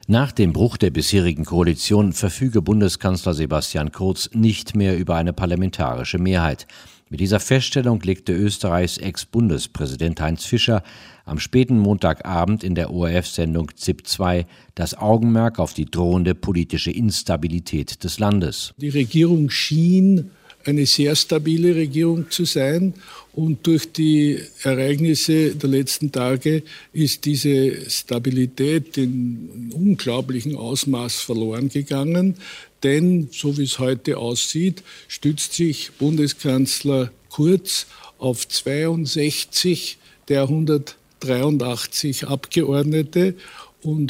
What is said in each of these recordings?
Nach dem Bruch der bisherigen Koalition verfüge Bundeskanzler Sebastian Kurz nicht mehr über eine parlamentarische Mehrheit. Mit dieser Feststellung legte Österreichs Ex-Bundespräsident Heinz Fischer am späten Montagabend in der ORF-Sendung ZIP 2 das Augenmerk auf die drohende politische Instabilität des Landes. Die Regierung schien eine sehr stabile Regierung zu sein. Und durch die Ereignisse der letzten Tage ist diese Stabilität in unglaublichem Ausmaß verloren gegangen. Denn, so wie es heute aussieht, stützt sich Bundeskanzler Kurz auf 62 der 183 Abgeordnete und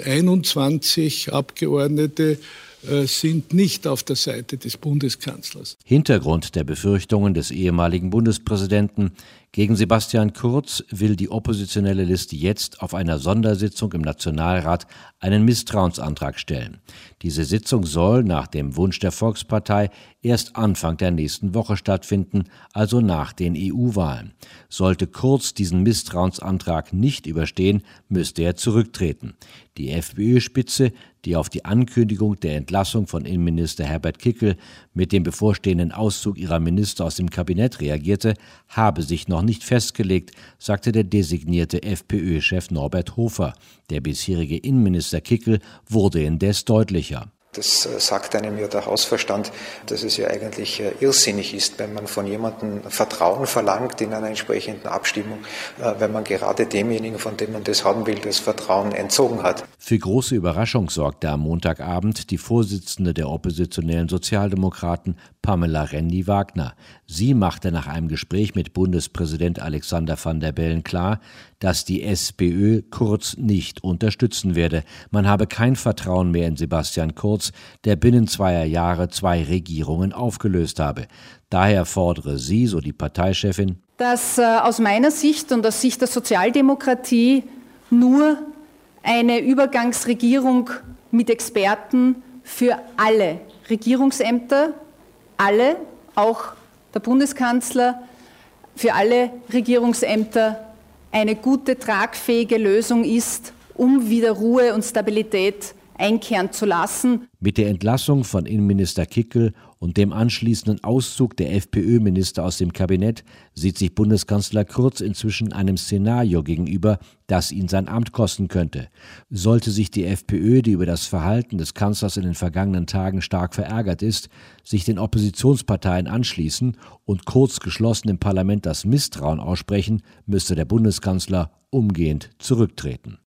121 Abgeordnete sind nicht auf der Seite des Bundeskanzlers. Hintergrund der Befürchtungen des ehemaligen Bundespräsidenten: Gegen Sebastian Kurz will die oppositionelle Liste jetzt auf einer Sondersitzung im Nationalrat einen Misstrauensantrag stellen. Diese Sitzung soll nach dem Wunsch der Volkspartei erst Anfang der nächsten Woche stattfinden, also nach den EU-Wahlen. Sollte Kurz diesen Misstrauensantrag nicht überstehen, müsste er zurücktreten. Die FPÖ-Spitze, die auf die Ankündigung der Entlassung von Innenminister Herbert Kickl mit dem bevorstehenden Auszug ihrer Minister aus dem Kabinett reagierte, habe sich noch nicht festgelegt, sagte der designierte FPÖ-Chef Norbert Hofer. Der bisherige Innenminister Kickl wurde indes deutlicher. Das sagt einem ja der Hausverstand, dass es ja eigentlich irrsinnig ist, wenn man von jemandem Vertrauen verlangt in einer entsprechenden Abstimmung, wenn man gerade demjenigen, von dem man das haben will, das Vertrauen entzogen hat. Für große Überraschung sorgte am Montagabend die Vorsitzende der oppositionellen Sozialdemokraten, Pamela Rendi-Wagner. Sie machte nach einem Gespräch mit Bundespräsident Alexander Van der Bellen klar, dass die SPÖ Kurz nicht unterstützen werde. Man habe kein Vertrauen mehr in Sebastian Kurz, der binnen 2 Jahre 2 Regierungen aufgelöst habe. Daher fordere sie, so die Parteichefin, dass aus meiner Sicht und aus Sicht der Sozialdemokratie nur eine Übergangsregierung mit Experten für alle Regierungsämter, alle, auch der Bundeskanzler, für alle Regierungsämter eine gute, tragfähige Lösung ist, um wieder Ruhe und Stabilität einkehren zu lassen. Mit der Entlassung von Innenminister Kickl und dem anschließenden Auszug der FPÖ-Minister aus dem Kabinett sieht sich Bundeskanzler Kurz inzwischen einem Szenario gegenüber, das ihn sein Amt kosten könnte. Sollte sich die FPÖ, die über das Verhalten des Kanzlers in den vergangenen Tagen stark verärgert ist, sich den Oppositionsparteien anschließen und Kurz geschlossen im Parlament das Misstrauen aussprechen, müsste der Bundeskanzler umgehend zurücktreten.